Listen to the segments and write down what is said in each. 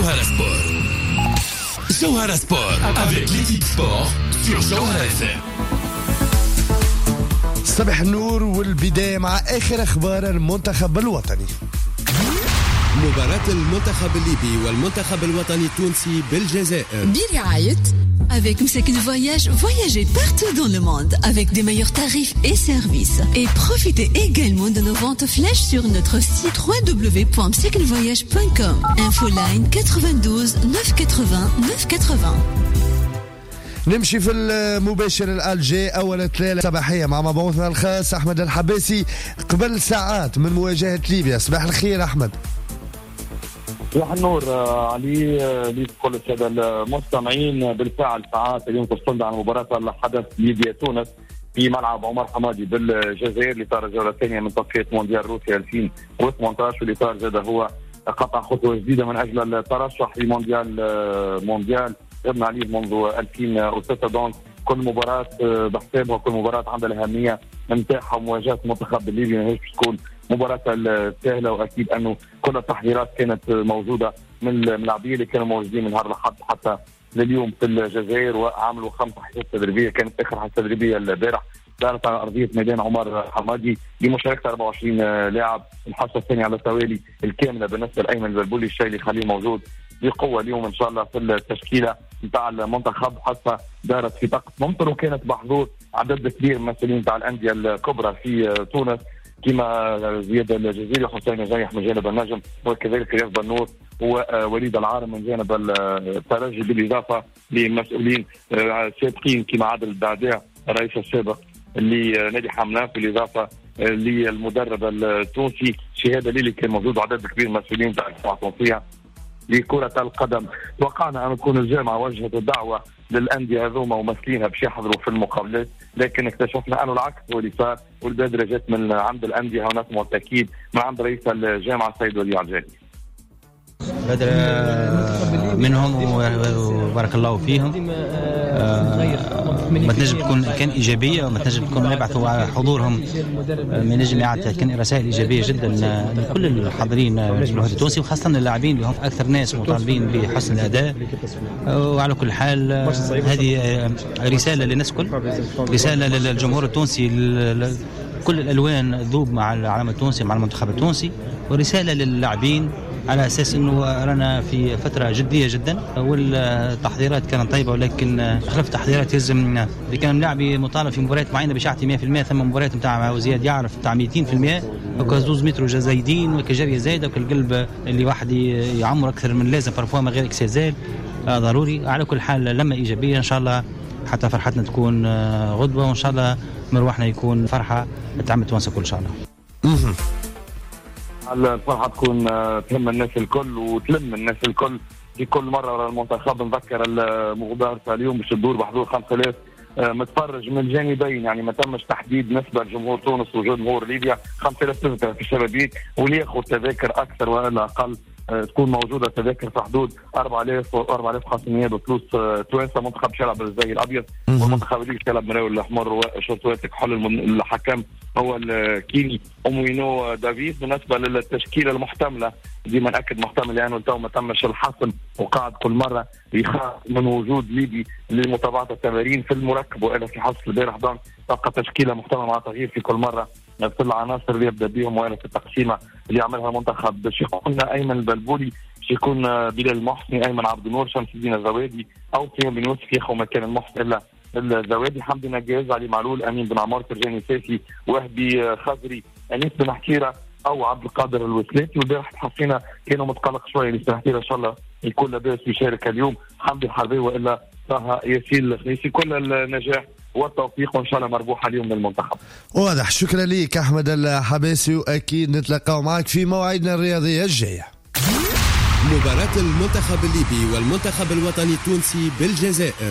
Jawhara Sport. Jawhara Sport avec l'équipe sport sur Jawhara FM. صباح النور والبداية مع آخر أخبار المنتخب الوطني. مباراة المنتخب الليبي والمنتخب الوطني التونسي بالجزائر برعاية Avec Msek Voyage, voyagez partout dans le monde avec des meilleurs tarifs et services. Et profitez également de nos ventes flash sur notre site www.msekvoyage.com. Infoline 92 980 980. نمشي في المباشر الألجي أول ثلاثة صباحية مع مبعوثنا الخاص أحمد الحباسي قبل ساعات من مواجهة ليبيا. صباح الخير أحمد. صباح النور علي لكل السادة المستمعين. بالفعل ساعات اليوم تفصلنا عن مباراة الحدث ليبيا تونس في ملعب عمر حمادي بالجزائر لإطار الجولة الثانية من تصفية مونديال روسيا 2018 والإطار زاد هو قطع خطوة جديدة من أجل الترشح لمونديال غبنا عليه منذ 2006. دونك كل مباراة بحسابها وكل مباراة عندها الأهمية نتاعها ومواجهة المنتخب الليبي ماهيش تكون مباراة سهلة. وأكيد أنه كل التحضيرات كانت موجودة من اللاعبين اللي كانوا موجودين من نهار الأحد حتى لليوم في الجزائر وعملوا 5 حصص تدريبية. كانت آخر حصة تدريبية البارح دارت على أرضية ميدان عمر حمادي بمشاركة 24 لاعب. الحصة الثانية على التوالي الكاملة بالنسبة لأيمن البلبولي الشيء اللي يخليه موجود بقوة اليوم إن شاء الله في التشكيلة نتاع المنتخب. حصة دارت في طقس ممطر وكانت بحضور عدد كبير من المسؤولين نتاع الأندية الكبرى في تونس كما زياد الجزيري حسين جايح من جانب النجم وكذلك رياض بنور ووليد العارم من جانب الترجي بالإضافة لمسؤولين سابقين كما عادل الدعداع الرئيس السابق لنادي حملان بالإضافة للمدرب التونسي شهادة ليلي كان موجود عدد كبير من المسؤولين تاع التونسية لكرة القدم. توقعنا أن تكون الجامعة وجهت الدعوة للأندية هذوما ومسلينها باش يحضروا في المقابلات لكن اكتشفنا أنه العكس هو اللي صار والبادرة جت من عند الأندية ونسمع التأكيد من عند رئيس الجامعة السيد ولي عجالي. بدر منهم وبارك الله فيهم. ما تنجم تكون كان إيجابية وما تنجم تكون يبعثوا على حضورهم من نجم يعطي كان رسائل إيجابية جدا لكل الحاضرين الوهد التونسي وخاصة اللاعبين اللي هم أكثر ناس مطالبين بحسن الأداء. وعلى كل حال هذه رسالة للناس كل رسالة للجمهور التونسي كل الألوان ذوب مع العلم التونسي مع المنتخب التونسي ورسالة للاعبين على أساس أنه رانا في فترة جدية جدا والتحضيرات كانت طيبة ولكن خلف التحضيرات يلزم اللي كان لاعبي مطالب في مباريات معينة باش يعطي 100% ثم مباريات نتاع زياد يعرف نتاع 200% وكزوز متر زايدين وكجرية زايدة وكالقلب اللي واحد يعمر أكثر من لازم فرفوما غير اكسازال ضروري. على كل حال لما إيجابية إن شاء الله حتى فرحتنا تكون غدوة وإن شاء الله مروحنا يكون فرحة تعم توانسة كل إن شاء الله. الفرحة تكون تهم الناس الكل وتلم الناس الكل في كل مرة. المنتخب نذكر المغادرة اليوم باش تدور بحضور 5000 متفرج من جانبين يعني ما تمش تحديد نسبة لجمهور تونس وجمهور ليبيا. 5000 تذكرة في الشبابيك واللي ياخذ تذاكر أكثر ولا أقل تكون موجودة تذاكر في حدود 4000 و 4500 بفلوس توانسة. منتخب شلعب الزي الأبيض والمنتخب اللي شلعب مراوي الأحمر وشرطوات كحول الحكم هو الكيني أموينو دافيد. بالنسبة للتشكيلة المحتملة ديما نأكد محتمل لأنه يعني تو ما تمش الحسم وقاعد كل مرة يخاف من وجود ليبي لمتابعة التمارين في المركب وإلا في حصل البارح. دون تبقى تشكيلة محتملة مع تغيير في كل مرة في العناصر اللي يبدأ بهم وإلا في التقسيمة اللي يعملها المنتخب. باش يكون أيمن البلبولي باش يكون بلال المحسني أيمن عبد النور شمس الدين الزوادي أو سيم بن يوسف ياخذ مكان المحسن إلا الزوادي حمدي نجاز علي معلول أمين بن عمار فرجاني ساسي وهبي خزري أنيس بن حكيرة أو عبد القادر الوسلاتي. والبارح حسينا كانوا متقلق شوية لسنحكيرة إن شاء الله يكون لاباس يشارك اليوم حمدي الحربي وإلا طه ياسين الخنيسي. كل النجاح والتوفيق وإن شاء الله مربوحة اليوم للمنتخب. واضح. شكرا لك أحمد الحباسي وأكيد نتلقاو معك في موعدنا الرياضية الجاية. مباراة المنتخب الليبي والمنتخب الوطني التونسي بالجزائر.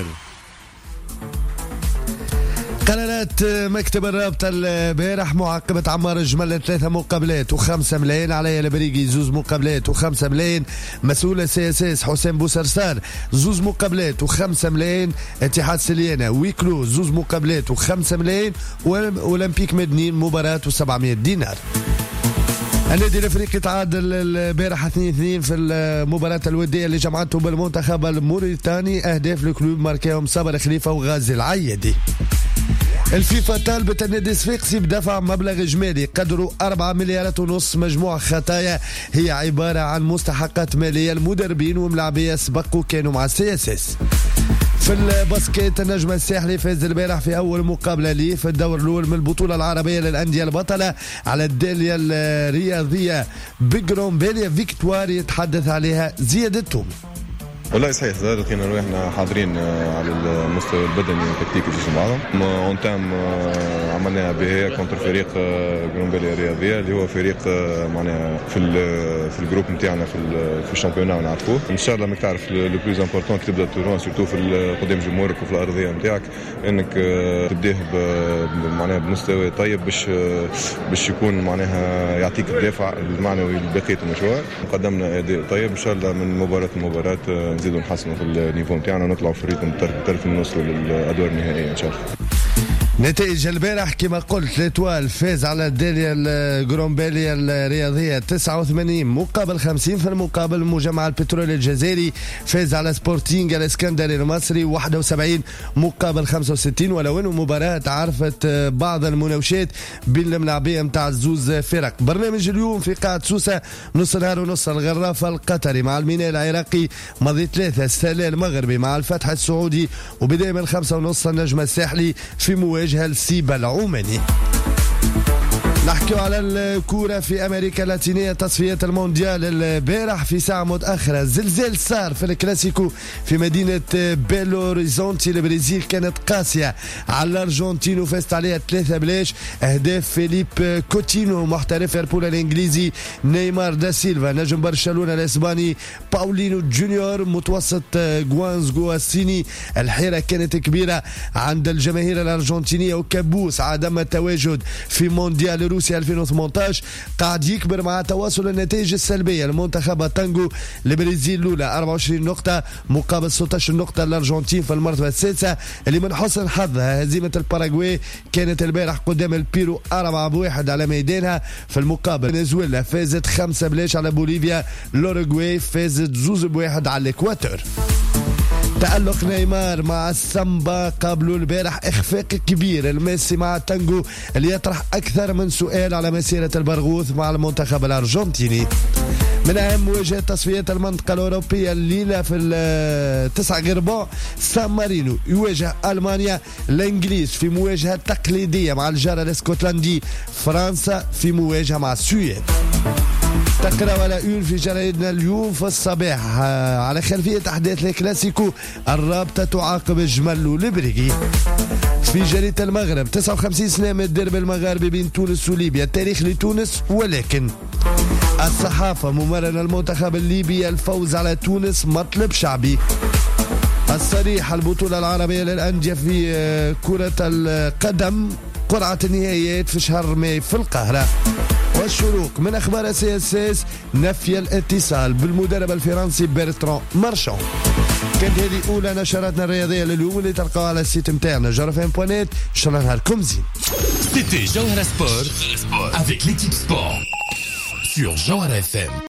قرارات مكتب الرابطة البارح معاقبة عمار الجمل 3 مقابلات و5 ملايين، علي البريقي 2 مقابلات و5 ملايين، مسؤول CSS حسين بوسرسار 2 مقابلات و5 ملايين، اتحاد سليانة ويكلو 2 مقابلات و5 ملايين، وأولمبيك مدنين مباراة و700 دينار. النادي الافريقي تعادل البارح 2-2 في المباراة الودية اللي جمعته بالمنتخب الموريتاني. اهداف الكلوب ماركاهم صابر خليفة وغازي العيدي. الفيفا طالبت النادي الصفاقسي بدفع مبلغ اجمالي قدره 4 مليارات ونص مجموع خطايا هي عبارة عن مستحقات مالية المدربين وملاعبية سبقوا كانوا مع CSS. في الباسكيت النجم الساحلي فاز البارح في أول مقابلة ليه في الدور الأول من البطولة العربية للأندية البطلة على الدالية الرياضية بجرومبيليا فيكتوار يتحدث عليها زياد التومي. والله صحيح لقينا روحنا حاضرين على المستوى البدني والتكتيكي في بعضهم. اون تام عملنا بها كونتر فريق جرومبيليا الرياضيه اللي هو فريق معناها في الجروب نتاعنا في الشامبيونات نعرفوه. ان شاء الله ماك تعرف لو بلوز امبورطون تبدا التورنوا سورتو في قدام جمهورك وفي الارضيه نتاعك انك تبداه معناها بمستوى طيب باش يكون معناها يعطيك الدافع المعنوي لبقيه المشوار. قدمنا اداء طيب ان شاء الله من مباراه لمباراه نزيدوا نحسنوا في النيفو نتاعنا ونطلعوا في الريتم بالتالي نوصلوا للادوار النهائيه ان شاء الله. نتائج البارح كما قلت ليتوال فاز على الداليا الجرومبيليا الرياضية 89 مقابل 50. في المقابل مجمع البترول الجزائري فاز على سبورتينغ الاسكندري المصري 71 مقابل 65. ولو انه مباراة عرفت بعض المناوشات بين الملاعبية متاع الزوز فرق. برنامج اليوم في قاعة سوسة نص نهار ونص الغرافة القطري مع الميناء العراقي ماضي 3 السلال المغربي مع الفتح السعودي وبداية من 5:30 النجم الساحلي في مواجهة السيبا العماني. نحكيو على الكورة في أمريكا اللاتينية تصفيات المونديال البارح في ساعة متأخرة زلزال صار في الكلاسيكو في مدينة بيلو هوريزونتي. البرازيل كانت قاسية على الأرجنتين وفازت عليها 3-0. أهداف فيليب كوتينو محترف ليفربول الإنجليزي نيمار دا سيلفا نجم برشلونة الإسباني باولينو جونيور متوسط غوانزغو الصيني. الحيرة كانت كبيرة عند الجماهير الأرجنتينية وكابوس عدم التواجد في مونديال روسيا 2018 قاعد يكبر مع تواصل النتائج السلبية. المنتخب تانجو البرازيل الأولى 24 نقطة مقابل 16 نقطة الأرجنتين في المرتبة السادسة اللي من حسن حظها هزيمة الباراغواي كانت البارح قدام البيرو 4-1 على ميدانها. في المقابل فنزويلا فازت 5-0 على بوليفيا. الأوروغواي فازت 2-1 على الإكواتور. تألق نيمار مع السامبا قابلوا البارح إخفاق كبير الميسي مع التانجو اللي يطرح أكثر من سؤال على مسيرة البرغوث مع المنتخب الأرجنتيني. من أهم مواجهات تصفيات المنطقة الأوروبية الليلة في 9 غربان سان مارينو يواجه ألمانيا. الإنجليز في مواجهة تقليدية مع الجار الاسكتلندي. فرنسا في مواجهة مع السويد. تقرأ على في جرائدنا اليوم في الصباح على خلفية أحداث الكلاسيكو الرابطة تعاقب الجمل والبريقي. في جريدة المغرب 59 سنة من الدرب المغاربي بين تونس وليبيا تاريخ لتونس ولكن الصحافة ممرن المنتخب الليبي الفوز على تونس مطلب شعبي. الصريح البطولة العربية للأندية في كرة القدم قرعة النهائيات في شهر ماي في القاهرة. والشروق من أخبار CSS نفي الاتصال بالمدرب الفرنسي برتران مارشان. كانت هذه أولى نشراتنا الرياضية لليوم اللي تلقاها على السيت متاعنا جوهرفم.net. إن شاء الله نهاركم زين. C'était Jawhara Sport avec l'équipe sport sur Jawhara FM.